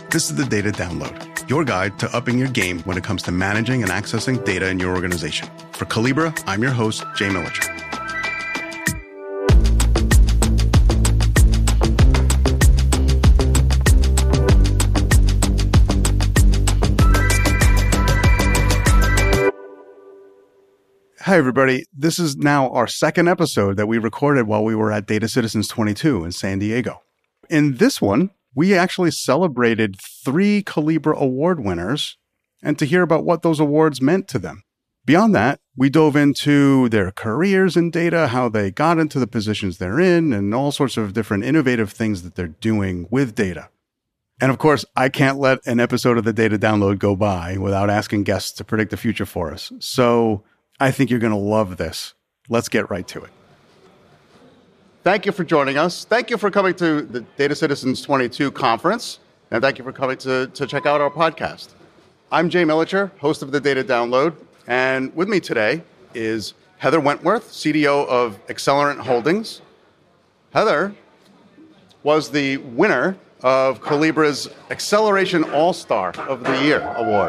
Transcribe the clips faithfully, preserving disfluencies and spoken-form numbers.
This is the Data Download, your guide to upping your game when it comes to managing and accessing data in your organization. For Collibra, I'm your host, Jay Militscher. Hi, everybody. This is now our second episode that we recorded while we were at Data Citizens twenty-two in San Diego. In this one, we actually celebrated three Collibra Award winners and to hear about what those awards meant to them. Beyond that, we dove into their careers in data, how they got into the positions they're in, and all sorts of different innovative things that they're doing with data. And of course, I can't let an episode of the Data Download go by without asking guests to predict the future for us. So I think you're going to love this. Let's get right to it. Thank you for joining us. Thank you for coming to the Data Citizens twenty-two conference. And thank you for coming to, to check out our podcast. I'm Jay Militscher, host of the Data Download. And with me today is Heather Wentworth, C D O of Accelerant Holdings. Heather was the winner of Collibra's Acceleration All-Star of the Year award.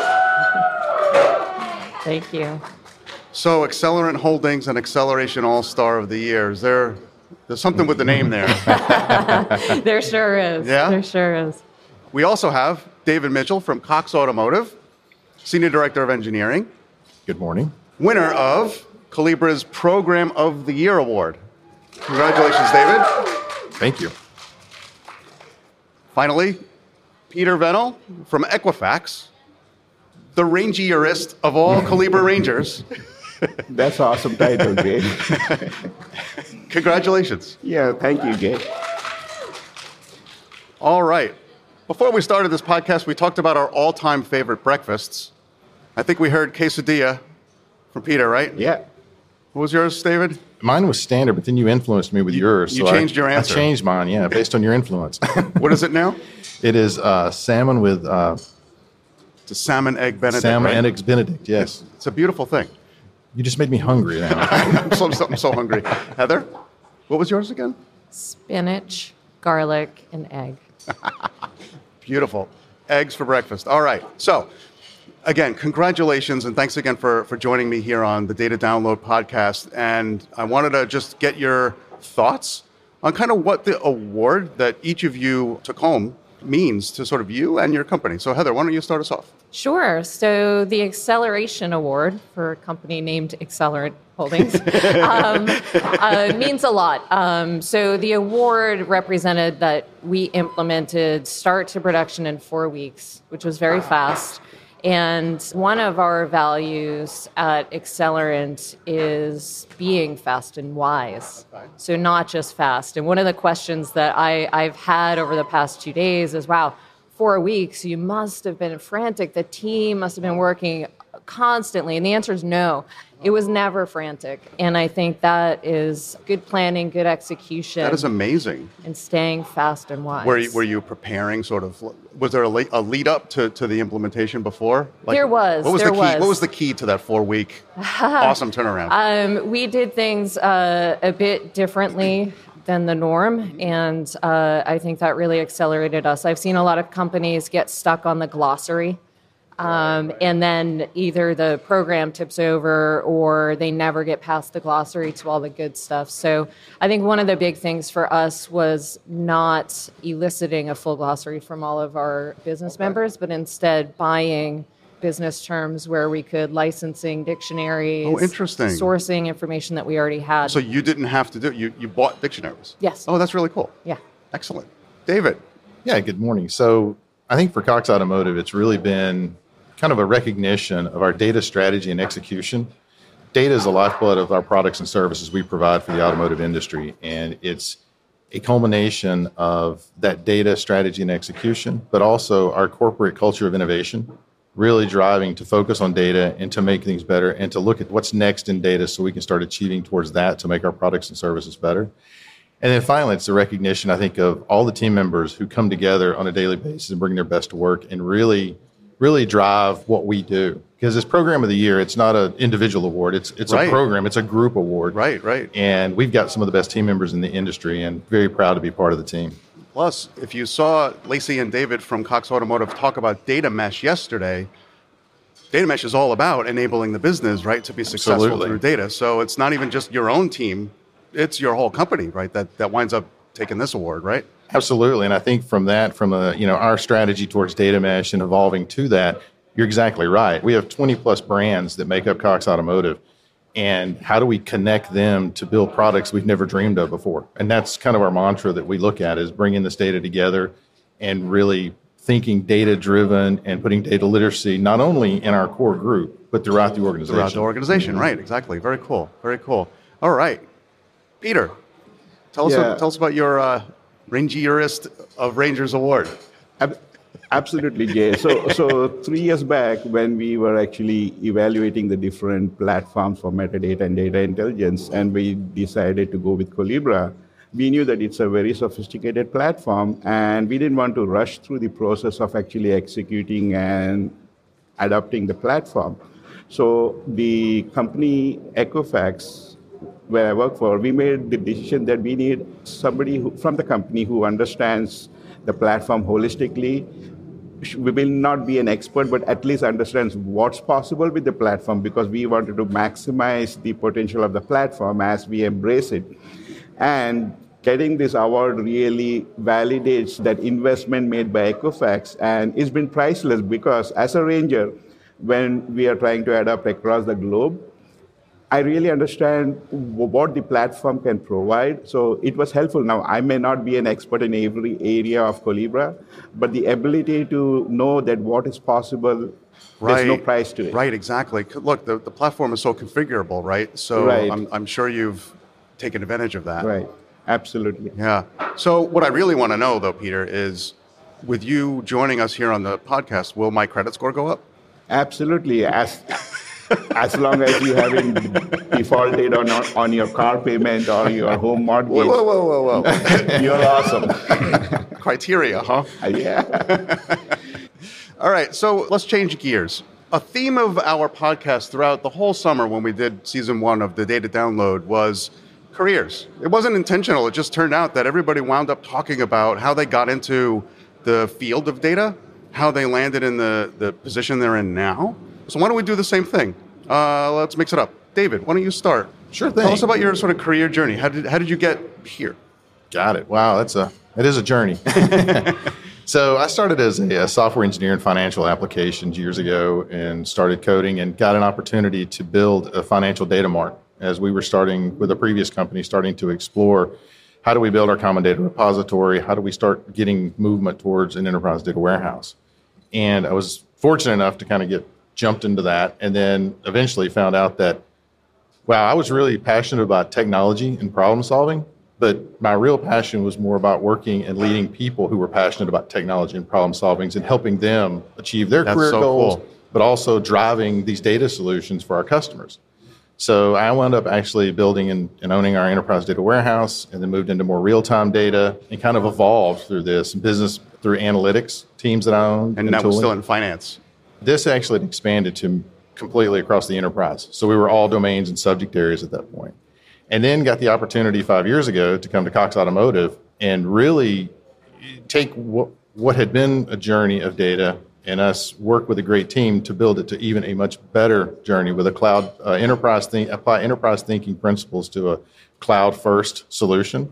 Thank you. So Accelerant Holdings and Acceleration All-Star of the Year. Is there there's something with the name there? There sure is. Yeah? There sure is. We also have David Mitchell from Cox Automotive, Senior Director of Engineering. Good morning. Winner of Collibra's Program of the Year Award. Congratulations, David. Thank you. Finally, Peter Venel from Equifax, the rangiest of all Collibra Rangers. That's an awesome title, Jay. Congratulations. Yeah, thank you, Jay. All right. Before we started this podcast, we talked about our all-time favorite breakfasts. I think we heard quesadilla from Peter, right? Yeah. What was yours, David? Mine was standard, but then you influenced me with yours. You so changed I, your answer. I changed mine, yeah, based on your influence. What is it now? It is uh, salmon with uh, It's a salmon egg Benedict. salmon right? and eggs Benedict, yes. It's a beautiful thing. You just made me hungry now. I'm, so, I'm so hungry. Heather, what was yours again? Spinach, garlic, and egg. Beautiful. Eggs for breakfast. All right. So, again, congratulations, and thanks again for, for joining me here on the Data Download podcast. And I wanted to just get your thoughts on kind of what the award that each of you took home means to sort of you and your company. So, Heather, why don't you start us off? Sure. So the Acceleration Award for a company named Accelerant Holdings um, uh, means a lot. Um, so the award represented that we implemented start to production in four weeks, which was very fast. And one of our values at Accelerant is being fast and wise. So not just fast. And one of the questions that I, I've had over the past two days is, wow, four weeks, you must have been frantic. The team must have been working constantly. And the answer is no. It was never frantic. And I think that is good planning, good execution. That is amazing. And staying fast and wise. Were you, were you preparing sort of, was there a, le- a lead up to, to the implementation before? Like, there was. What was there the key? was. What was the key to that four week awesome turnaround? Um, we did things uh, a bit differently than the norm, and uh, I think that really accelerated us. I've seen a lot of companies get stuck on the glossary, um, and then either the program tips over or they never get past the glossary to all the good stuff. So I think one of the big things for us was not eliciting a full glossary from all of our business members, but instead buying business terms where we could licensing dictionaries. Oh, interesting. Sourcing information that we already had. So you didn't have to do it. You, you bought dictionaries? Yes. Oh, that's really cool. Yeah. Excellent. David. Yeah, good morning. So I think for Cox Automotive, it's really been kind of a recognition of our data strategy and execution. Data is the lifeblood of our products and services we provide for the automotive industry, and it's a culmination of that data strategy and execution, but also our corporate culture of innovation, really driving to focus on data and to make things better and to look at what's next in data so we can start achieving towards that to make our products and services better. And then finally, it's a recognition, I think, of all the team members who come together on a daily basis and bring their best to work and really, really drive what we do. Because this program of the year, it's not an individual award. It's it's Right. a program. It's a group award. Right, right. And we've got some of the best team members in the industry and very proud to be part of the team. Plus, if you saw Lacey and David from Cox Automotive talk about data mesh yesterday, data mesh is all about enabling the business, right, to be successful Absolutely. through data. So it's not even just your own team, it's your whole company, right, that, that winds up taking this award, right? Absolutely. And I think from that, from a, you know, our strategy towards data mesh and evolving to that, you're exactly right. We have twenty plus brands that make up Cox Automotive. And how do we connect them to build products we've never dreamed of before? And that's kind of our mantra that we look at, is bringing this data together and really thinking data-driven and putting data literacy not only in our core group, but throughout the organization. Throughout the organization, right, exactly. Very cool, very cool. All right. Peter, tell us, Yeah. tell us about your uh, Rangierist of Rangers Award. Ab- Absolutely, Jay. So, so three years back, when we were actually evaluating the different platforms for metadata and data intelligence, and we decided to go with Colibra, we knew that it's a very sophisticated platform, and we didn't want to rush through the process of actually executing and adopting the platform. So the company Equifax, where I work for, we made the decision that we need somebody who, from the company who understands the platform holistically. We will not be an expert, but at least understands what's possible with the platform, because we wanted to maximize the potential of the platform as we embrace it. And getting this award really validates that investment made by Equifax, and it's been priceless, because as a ranger, when we are trying to adapt across the globe, I really understand what the platform can provide. So it was helpful. Now, I may not be an expert in every area of Colibra, but the ability to know that what is possible, Right. there's no price to it. Right, exactly. Look, the, the platform is so configurable, right? So Right. I'm, I'm sure you've taken advantage of that. Right, absolutely. Yeah. So what I really want to know, though, Peter, is with you joining us here on the podcast, will my credit score go up? Absolutely. As as long as you haven't defaulted on on your car payment or your home mortgage, Whoa, whoa, whoa, whoa, whoa. you're awesome. Criteria, huh? Yeah. All right, so let's change gears. A theme of our podcast throughout the whole summer when we did season one of the Data Download was careers. It wasn't intentional. It just turned out that everybody wound up talking about how they got into the field of data, how they landed in the, the position they're in now. So why don't we do the same thing? Uh, let's mix it up. David, why don't you start? Sure thing. Tell us about your sort of career journey. How did, how did you get here? Got it. Wow, that's a it is a journey. So I started as a, a software engineer in financial applications years ago and started coding and got an opportunity to build a financial data mart as we were starting with a previous company, starting to explore how do we build our common data repository? How do we start getting movement towards an enterprise data warehouse? And I was fortunate enough to kind of get jumped into that, and then eventually found out that, wow, I was really passionate about technology and problem solving, but my real passion was more about working and leading people who were passionate about technology and problem solving and helping them achieve their That's career so goals, cool. but also driving these data solutions for our customers. So I wound up actually building and, and owning our enterprise data warehouse, and then moved into more real-time data and kind of evolved through this business through analytics teams that I owned. And that was tooling. still in finance. This actually expanded to completely across the enterprise. So we were all domains and subject areas at that point. And then got the opportunity five years ago to come to Cox Automotive and really take what, what had been a journey of data and us work with a great team to build it to even a much better journey with a cloud uh, enterprise think, apply enterprise thinking principles to a cloud first solution.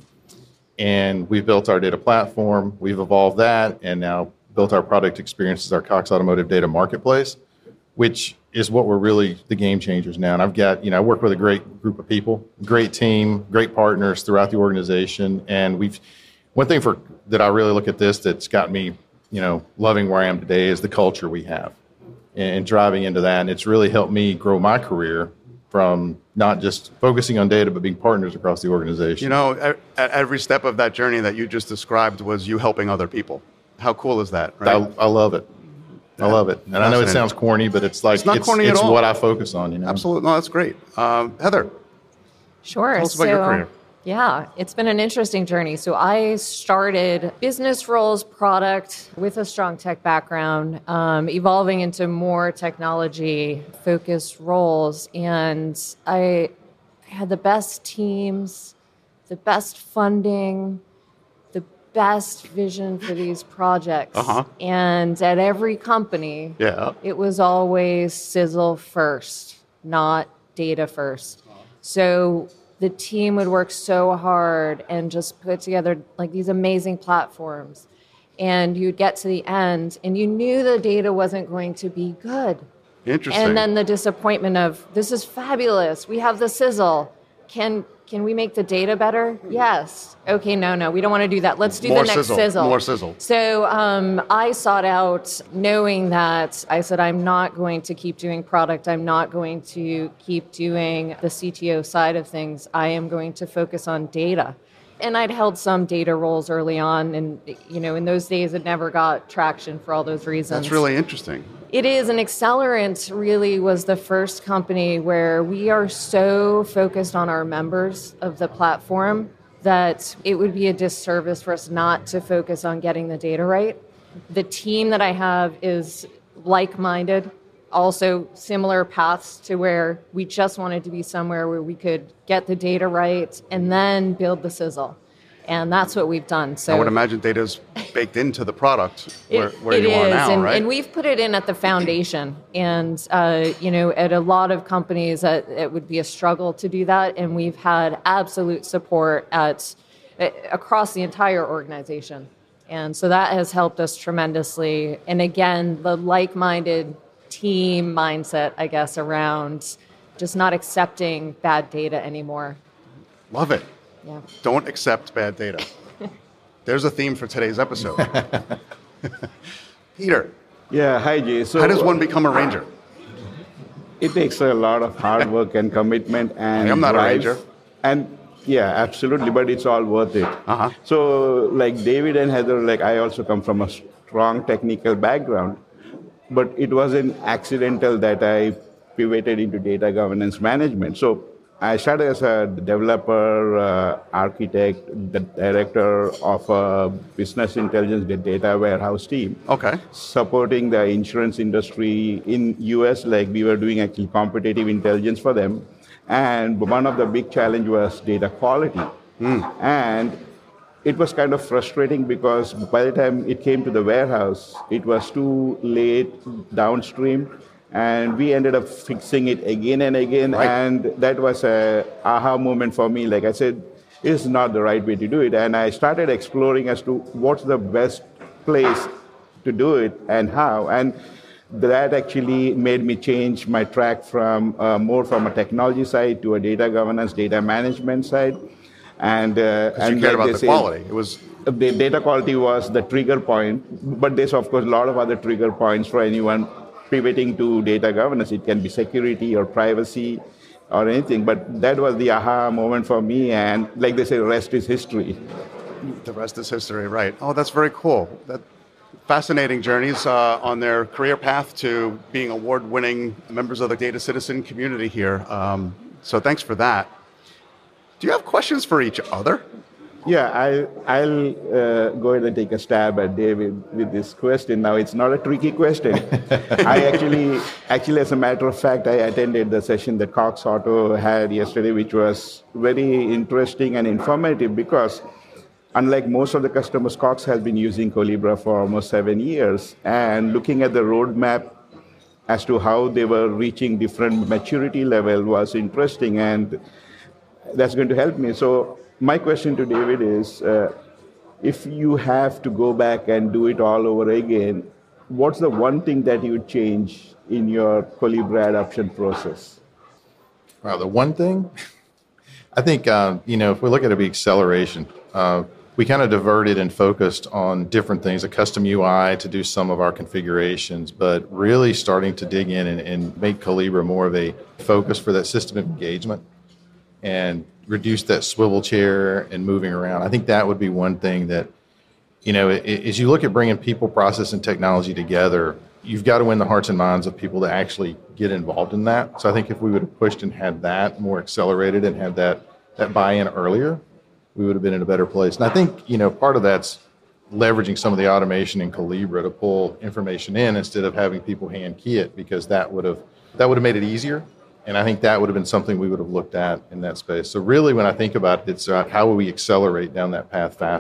And we've built our data platform, we've evolved that, and now built our product experiences, our Cox Automotive Data Marketplace, which is what we're really the game changers now. And I've got, you know, I work with a great group of people, great team, great partners throughout the organization. And we've, one thing for that I really look at this that's got me, you know, loving where I am today is the culture we have and, and driving into that. And it's really helped me grow my career from not just focusing on data, but being partners across the organization. You know, at at every step of that journey that you just described was you helping other people. How cool is that, right? I, I love it. I love it. And I know it sounds corny, but it's like, It's not it's, corny at it's all. what I focus on, you know? Absolutely. No, that's great. Um, Heather, Sure. tell us about your career. Yeah, it's been an interesting journey. So I started business roles, product with a strong tech background, um, evolving into more technology-focused roles. And I had the best teams, the best funding, the best vision for these projects. Uh-huh. And at every company, Yeah. it was always sizzle first, not data first. So the team would work so hard and just put together like these amazing platforms. And you'd get to the end and you knew the data wasn't going to be good. Interesting. And then the disappointment of, this is fabulous. We have the sizzle. Can can we make the data better? Yes. Okay, no, no, we don't want to do that. Let's do More the next sizzle. sizzle. More sizzle. So um, I sought out knowing that I said, I'm not going to keep doing product. I'm not going to keep doing the C T O side of things. I am going to focus on data. And I'd held some data roles early on, and you know, in those days, it never got traction for all those reasons. That's really interesting. It is. And Accelerant really was the first company where we are so focused on our members of the platform that it would be a disservice for us not to focus on getting the data right. The team that I have is like-minded, also similar paths to where we just wanted to be somewhere where we could get the data right and then build the sizzle. And that's what we've done. So I would imagine data is baked into the product where, it, where it you are is, now, and, right? and we've put it in at the foundation. And, uh, you know, at a lot of companies, uh, it would be a struggle to do that. And we've had absolute support at uh, across the entire organization. And so that has helped us tremendously. And again, the like-minded team mindset, I guess, around just not accepting bad data anymore. Love it. Yeah. Don't accept bad data. There's a theme for today's episode. Peter, Yeah, hi Jay. So how does one become a ranger? it takes a lot of hard work and commitment and I'm not a drive. ranger. And yeah, absolutely, but it's all worth it. Uh-huh. So like David and Heather, like I also come from a strong technical background, but it wasn't accidental that I pivoted into data governance management. So I started as a developer, uh, architect, the director of a business intelligence data warehouse team. Okay. Supporting the insurance industry in U S, like we were doing actually competitive intelligence for them. And one of the big challenge was data quality. Mm. And it was kind of frustrating because by the time it came to the warehouse, it was too late downstream. And we ended up fixing it again and again. Right. And that was a aha moment for me. Like I said, it's not the right way to do it. And I started exploring as to what's the best place to do it and how. And that actually made me change my track from uh, more from a technology side to a data governance, data management side. And, uh, and you cared like about the say, quality. It was the data quality was the trigger point, but there's of course a lot of other trigger points for anyone pivoting to data governance. It can be security or privacy or anything, but that was the aha moment for me, and like they say, rest is history. the rest is history, right? Oh, that's very cool. That fascinating journeys uh, on their career path to being award-winning members of the Data Citizen community here. Um, so thanks for that. Do you have questions for each other? Yeah, I, I'll uh, go ahead and take a stab at David with this question. Now, it's not a tricky question. I actually, actually, as a matter of fact, I attended the session that Cox Auto had yesterday, which was very interesting and informative because unlike most of the customers, Cox has been using Collibra for almost seven years. And looking at the roadmap as to how they were reaching different maturity level was interesting, and that's going to help me. So my question to David is, uh, if you have to go back and do it all over again, what's the one thing that you would change in your Collibra adoption process? Wow, the one thing, I think, uh, you know, if we look at it, be acceleration. Uh, we kind of diverted and focused on different things, a custom U I to do some of our configurations, but really starting to dig in and, and make Collibra more of a focus for that system of engagement and reduce that swivel chair and moving around. I think that would be one thing that, you know, as you look at bringing people, process, and technology together, you've got to win the hearts and minds of people to actually get involved in that. So I think if we would have pushed and had that more accelerated and had that, that buy-in earlier, we would have been in a better place. And I think, you know, part of that's leveraging some of the automation in Collibra to pull information in instead of having people hand key it, because that would have that would have made it easier. And I think that would have been something we would have looked at in that space. So really, when I think about it, it's uh, how will we accelerate down that path faster?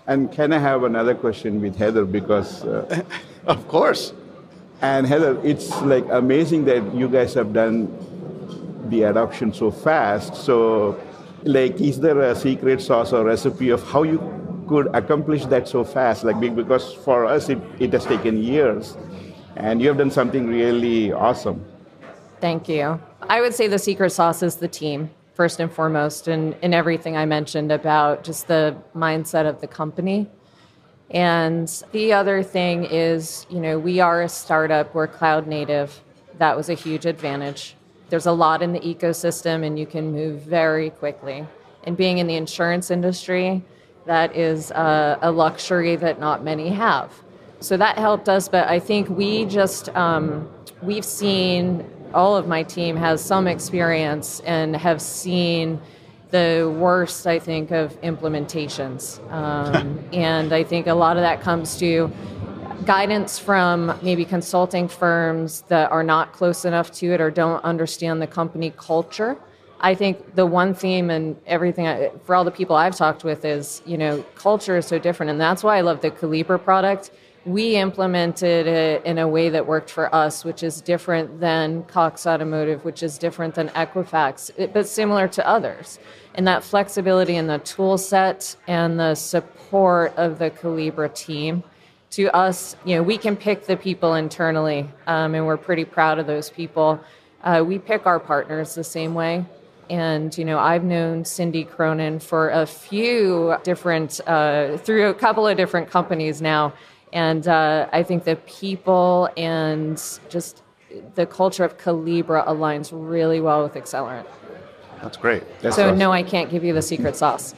And can I have another question with Heather? Because, uh, Of course. and Heather, it's like amazing that you guys have done the adoption so fast. So, like, is there a secret sauce or recipe of how you could accomplish that so fast? Like, be- because for us, it, it has taken years, and you have done something really awesome. Thank you. I would say the secret sauce is the team, first and foremost, and in everything I mentioned about just the mindset of the company. And the other thing is, you know, we are a startup, we're cloud native. That was a huge advantage. There's a lot in the ecosystem and you can move very quickly. And being in the insurance industry, that is a, a luxury that not many have. So that helped us, but I think we just, um, we've seen, all of my team has some experience and have seen the worst, I think, of implementations. Um, and I think a lot of that comes to guidance from maybe consulting firms that are not close enough to it or don't understand the company culture. I think the one theme and everything, I, for all the people I've talked with is, you know, culture is so different. And that's why I love the Collibra product. We implemented it in a way that worked for us, which is different than Cox Automotive, which is different than Equifax, but similar to others. And that flexibility in the tool set and the support of the Collibra team, to us, you know, we can pick the people internally, um, and we're pretty proud of those people. Uh, we pick our partners the same way. And, you know, I've known Cindy Cronin for a few different, uh, through a couple of different companies now. And uh, I think the people and just the culture of Collibra aligns really well with Accelerant. That's great. That's so awesome. no, I can't give you the secret sauce.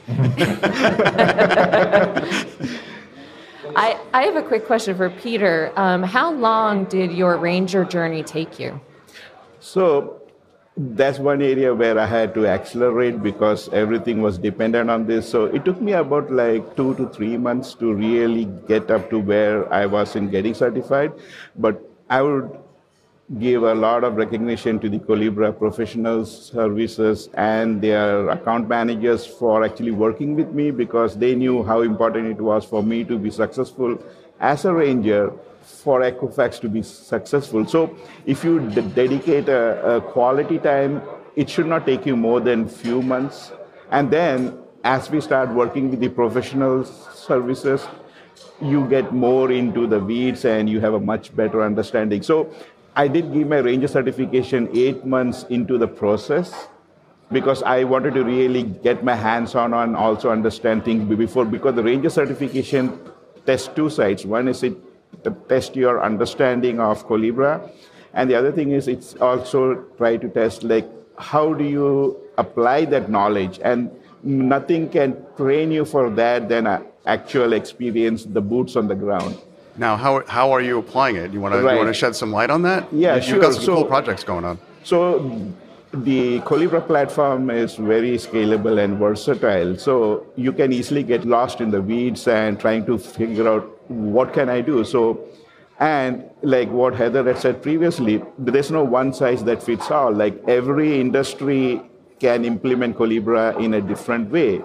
I, I have a quick question for Peter. Um, how long did your Ranger journey take you? So that's one area where I had to accelerate because everything was dependent on this. So it took me about like two to three months to really get up to where I was in getting certified. But I would give a lot of recognition to the Collibra professional services and their account managers for actually working with me because they knew how important it was for me to be successful as a Ranger, for Equifax to be successful. So if you d- dedicate a, a quality time, it should not take you more than few months. And then as we start working with the professional services, you get more into the weeds and you have a much better understanding. So I did give my Ranger certification eight months into the process because I wanted to really get my hands on and also understand things before, because the Ranger certification tests two sides. One is it to test your understanding of Collibra, and the other thing is it's also try to test like how do you apply that knowledge, and nothing can train you for that than a actual experience, the boots on the ground. Now, how how are you applying it? You want to Right. you want to shed some light on that? Yeah, You've sure. got some So- cool projects going on. So the Collibra platform is very scalable and versatile. So you can easily get lost in the weeds and trying to figure out what can I do. So, and like what Heather had said previously, there's no one size that fits all. Like every industry can implement Collibra in a different way.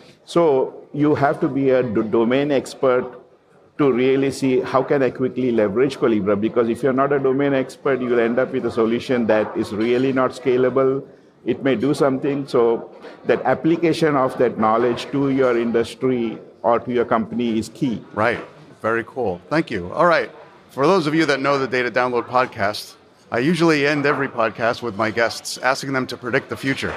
So you have to be a d- domain expert to really see how can I quickly leverage Collibra, because if you're not a domain expert, you'll end up with a solution that is really not scalable. It may do something, so that application of that knowledge to your industry or to your company is key. Right. Very cool. Thank you. All right. For those of you that know the Data Download podcast, I usually end every podcast with my guests asking them to predict the future.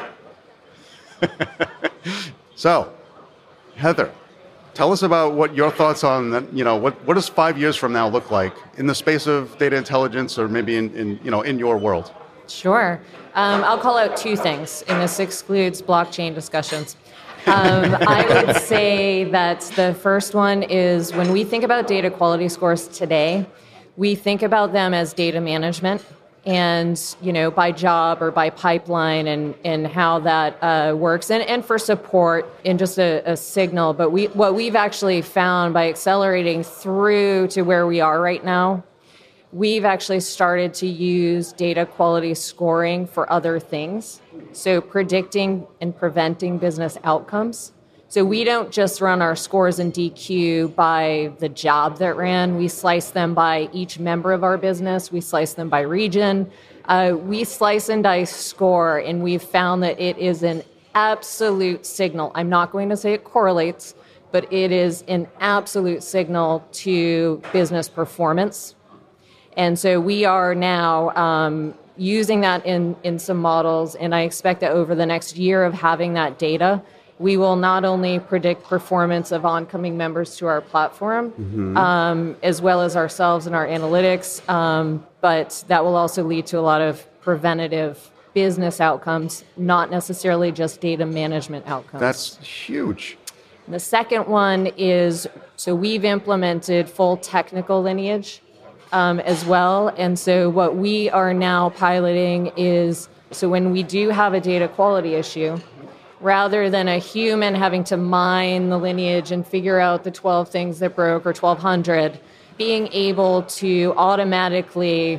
So, Heather, tell us about what your thoughts on that, you know, what, what does five years from now look like in the space of data intelligence, or maybe in, in you know, in your world? Sure. Um, I'll call out two things, and this excludes blockchain discussions. Um, I would say that the first one is when we think about data quality scores today, we think about them as data management and, you know, by job or by pipeline and, and how that uh, works, and, and for support in just a, a signal. But we what we've actually found by accelerating through to where we are right now, we've actually started to use data quality scoring for other things. So predicting and preventing business outcomes. So we don't just run our scores in D Q by the job that ran. We slice them by each member of our business. We slice them by region. Uh, we slice and dice score, and we've found that it is an absolute signal. I'm not going to say it correlates, but it is an absolute signal to business performance. And so we are now um, using that in, in some models, and I expect that over the next year of having that data, we will not only predict performance of oncoming members to our platform, mm-hmm. um, as well as ourselves and our analytics, um, but that will also lead to a lot of preventative business outcomes, not necessarily just data management outcomes. That's huge. And the second one is, so we've implemented full technical lineage um, as well. And so what we are now piloting is, so when we do have a data quality issue, rather than a human having to mine the lineage and figure out the twelve things that broke or twelve hundred, being able to automatically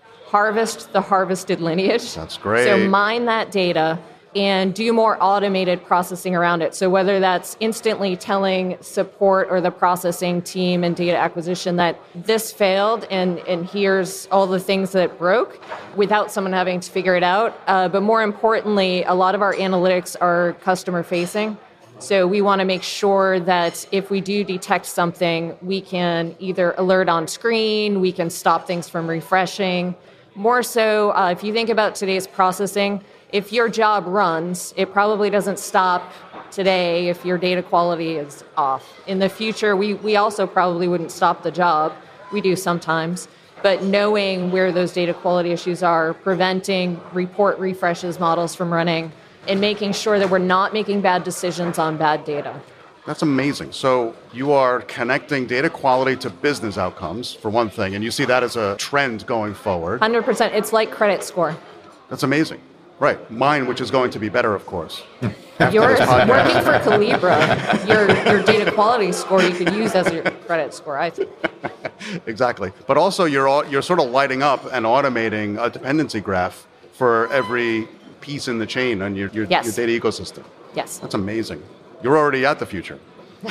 harvest the harvested lineage. That's great. So mine that data and do more automated processing around it. So whether that's instantly telling support or the processing team and data acquisition that this failed and, and here's all the things that broke without someone having to figure it out. Uh, but more importantly, a lot of our analytics are customer facing. So we want to make sure that if we do detect something, we can either alert on screen, we can stop things from refreshing. More so, uh, if you think about today's processing, if your job runs, it probably doesn't stop today if your data quality is off. In the future, we, we also probably wouldn't stop the job. We do sometimes. But knowing where those data quality issues are, preventing report refreshes models from running, and making sure that we're not making bad decisions on bad data. That's amazing. So you are connecting data quality to business outcomes, for one thing, and you see that as a trend going forward. one hundred percent. It's like credit score. That's amazing. Right. Mine, which is going to be better, of course. You're working for Collibra. Your, your data quality score you could use as your credit score, I think. Exactly. But also you're all, you're sort of lighting up and automating a dependency graph for every piece in the chain on your, your, yes. your data ecosystem. Yes. That's amazing. You're already at the future.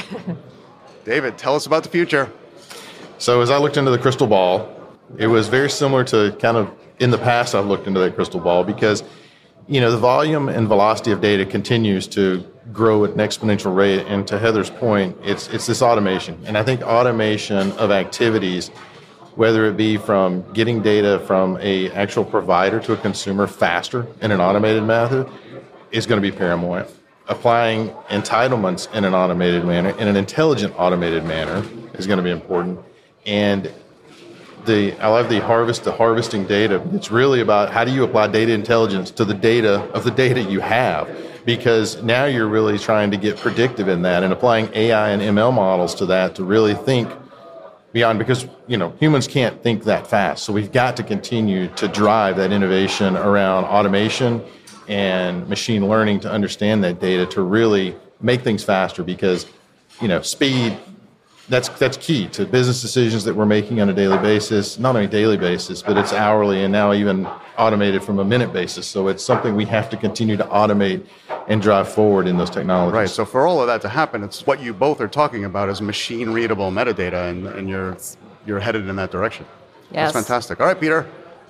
David, tell us about the future. So as I looked into the crystal ball, it was very similar to kind of in the past I've looked into that crystal ball because, you know, the volume and velocity of data continues to grow at an exponential rate. And to Heather's point, it's it's this automation. And I think automation of activities, whether it be from getting data from a actual provider to a consumer faster in an automated method, is going to be paramount. Applying entitlements in an automated manner, in an intelligent automated manner, is going to be important. And the I love the harvest, the harvesting data. It's really about how do you apply data intelligence to the data of the data you have, because now you're really trying to get predictive in that and applying A I and M L models to that to really think beyond, because you know humans can't think that fast. So we've got to continue to drive that innovation around automation and machine learning to understand that data to really make things faster, because you know speed. That's that's key to business decisions that we're making on a daily basis, not only daily basis, but it's hourly and now even automated from a minute basis. So it's something we have to continue to automate and drive forward in those technologies. Right. So for all of that to happen, it's what you both are talking about is machine readable metadata, and, and you're you're headed in that direction. Yes. That's fantastic. All right, Peter.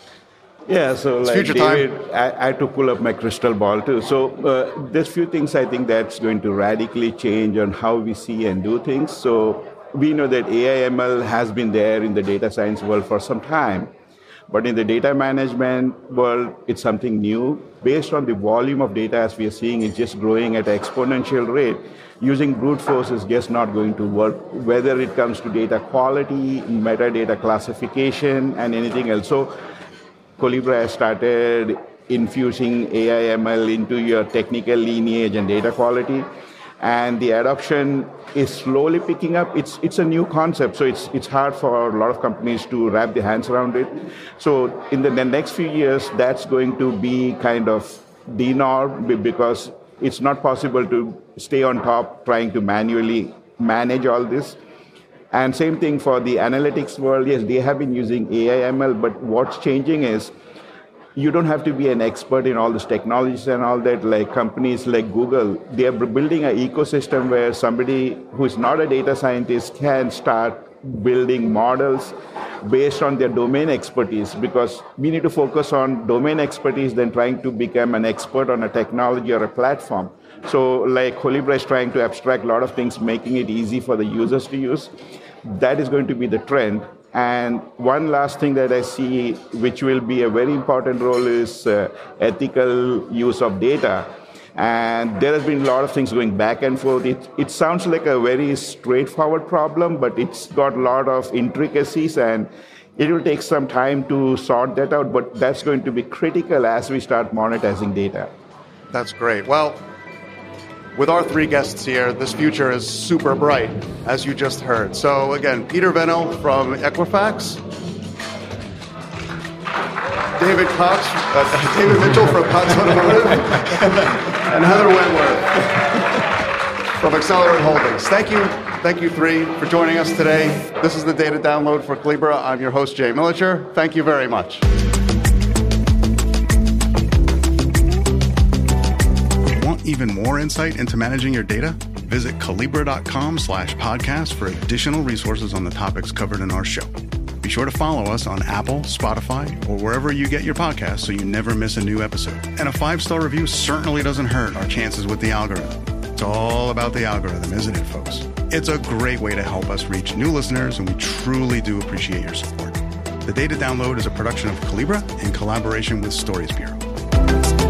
Yeah, so it's like future David, time. I, I had to pull up my crystal ball too. So uh, there's few things I think that's going to radically change on how we see and do things. So we know that A I M L has been there in the data science world for some time. But in the data management world, it's something new. Based on the volume of data as we are seeing, it's just growing at an exponential rate. Using brute force is just not going to work, whether it comes to data quality, metadata classification, and anything else. So Collibra has started infusing A I M L into your technical lineage and data quality. And the adoption is slowly picking up. It's it's a new concept, so it's it's hard for a lot of companies to wrap their hands around it. So in the, the next few years, that's going to be kind of the norm, because it's not possible to stay on top trying to manually manage all this. And same thing for the analytics world. Yes, they have been using A I M L, but what's changing is you don't have to be an expert in all these technologies and all that. Like companies like Google, they are building an ecosystem where somebody who is not a data scientist can start building models based on their domain expertise, because we need to focus on domain expertise than trying to become an expert on a technology or a platform. So like Collibra is trying to abstract a lot of things, making it easy for the users to use. That is going to be the trend. And one last thing that I see, which will be a very important role, is uh, ethical use of data. And there has been a lot of things going back and forth. It, it sounds like a very straightforward problem, but it's got a lot of intricacies, and it will take some time to sort that out. But that's going to be critical as we start monetizing data. That's great. Well, with our three guests here, this future is super bright, as you just heard. So again, Peter Vennell from Equifax, David Cox, uh, David Mitchell from Cox Automotive, and Heather Wentworth from Accelerant Holdings. Thank you, thank you three for joining us today. This is the Data Download for Collibra. I'm your host, Jay Militscher. Thank you very much. Even more insight into managing your data? Visit Collibra.com slash podcast for additional resources on the topics covered in our show. Be sure to follow us on Apple, Spotify, or wherever you get your podcasts so you never miss a new episode. And a five-star review certainly doesn't hurt our chances with the algorithm. It's all about the algorithm, isn't it, folks? It's a great way to help us reach new listeners, and we truly do appreciate your support. The Data Download is a production of Collibra in collaboration with Stories Bureau.